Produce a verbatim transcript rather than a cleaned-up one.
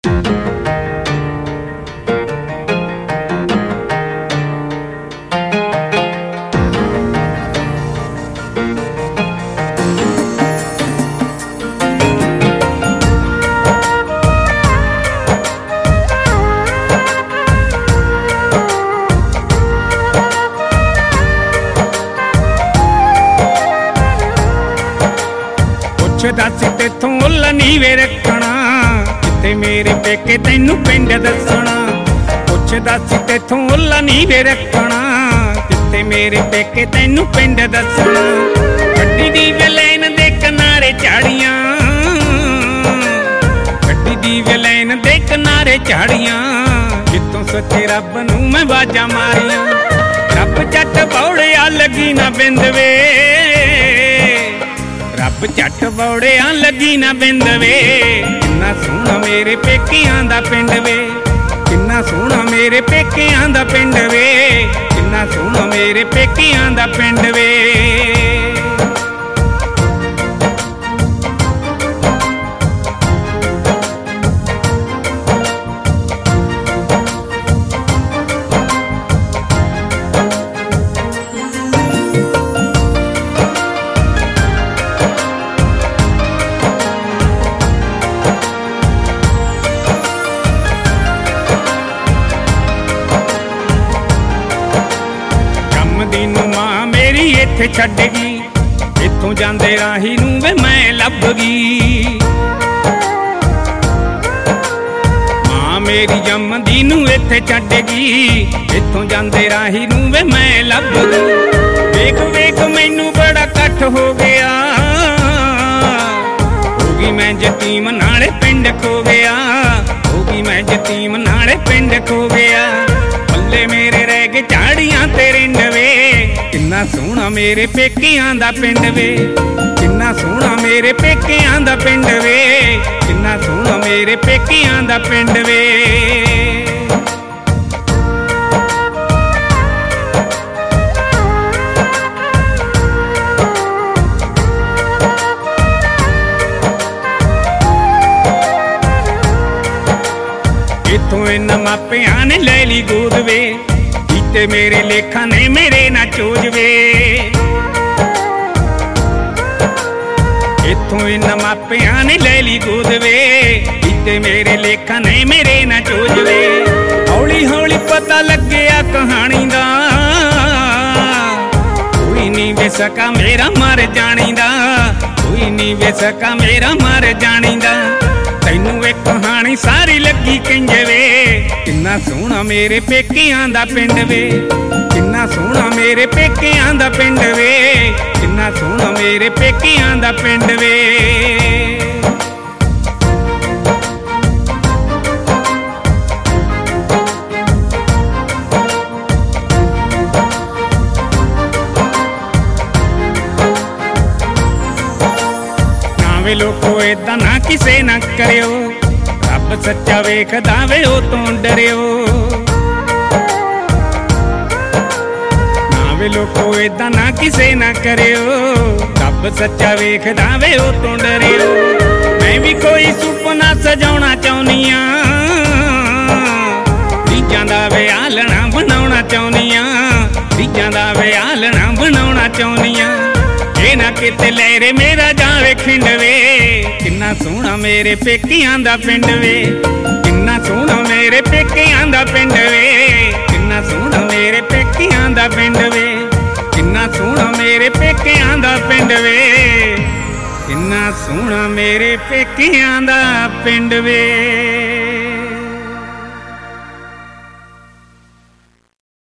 दस तेथों मुल्ल नी वे रखना, जिथे मेरे पेके तैनू पिंड दसना। पुछ दस तेथों मुल्ल नी वे रखना, जिथे मेरे पेके तैनू पिंड दसना। गड्डी दी वैन दे किनारे झाड़ियां, गड्डी दी वैन दे किनारे झाड़ियां, जितों सच्चे रब नू मैं वाजा मारियां। रब झट बौड़िया लगी ना बिंद वे, रब झट बौड़िया लगी ना बिंद वे। किन्ना सोहना मेरे पेकियां दा पिंड वे, किन्ना सोहना मेरे पेकियां दा पिंड वे, किन्ना सोहना मेरे पेकियां दा पिंड वे। इत्थे छड्ड गई, इत्थों जांदे राही नूं वे मैं लभ गई। मां मेरी जमदी नूं इत्थे छड्ड गई, इत्थों जांदे राही नूं वे मैं लभ गई। वेख वेख मैनू बड़ा कट हो गया, होगी मैं यतीम नाले पिंड खो गया, होगी मैं यतीम नाले पिंड खो गया। पल्ले मेरे रह गए झाड़ियां ते रिंड वे, किन्ना सोहना मेरे पेकियां दा पिंड वे, किन्ना सोहना मेरे पेकियां दा पिंड वे, किन्ना सोहना मेरे पेकियां दा पिंड वे। इत्थों इन्हां मापियां ने ले ली गोद वे, ते मेरे लेखा ने मेरे ना चोज वे। इत्थों इन्हां मापियां ने ले ली गोद वे, ते मेरे लेखा ने मेरे ना चोज वे। हौली हौली पता लग्या कहानी दा, कोई नी वे सका मेरा मर जानी दा, कोई नी वे सका मेरा मर जानी दा। तैनू वे कहानी सारी लगी किंज वे, किन्ना सोहना मेरे पेकियां दा पिंड वे, किन्ना सोहना मेरे पेकियां दा पिंड वे, किन्ना सोहना मेरे पेकियां दा पिंड वे। नावे लोको इदां ना किसे ना करियो, रब सच्चा वेखदा वे ओ तों डरियो। नावे लोको इदां ना किसे ना करियो, रब सच्चा वेखदा वे ओ तों डरियो। मैं भी कोई सुपना सजाउणा चाहुंदी आ, रीझां दा विआलणा बनाउणा चाहुंदी आ, रीझां दा विआलणा बनाउणा चाहुंदी आ। ये ना किते लहरे मेरा जावे खिंड वे, किन्ना सोहना मेरे पेकियां दा पिंड वे, किन्ना सोहना मेरे पेकियां दा पिंड वे, किन्ना सोहना मेरे पेकियां दा पिंड वे, किन्ना सोहना मेरे पेकियां दा पिंड वे, किन्ना सोहना मेरे पेकियां दा पिंड वे।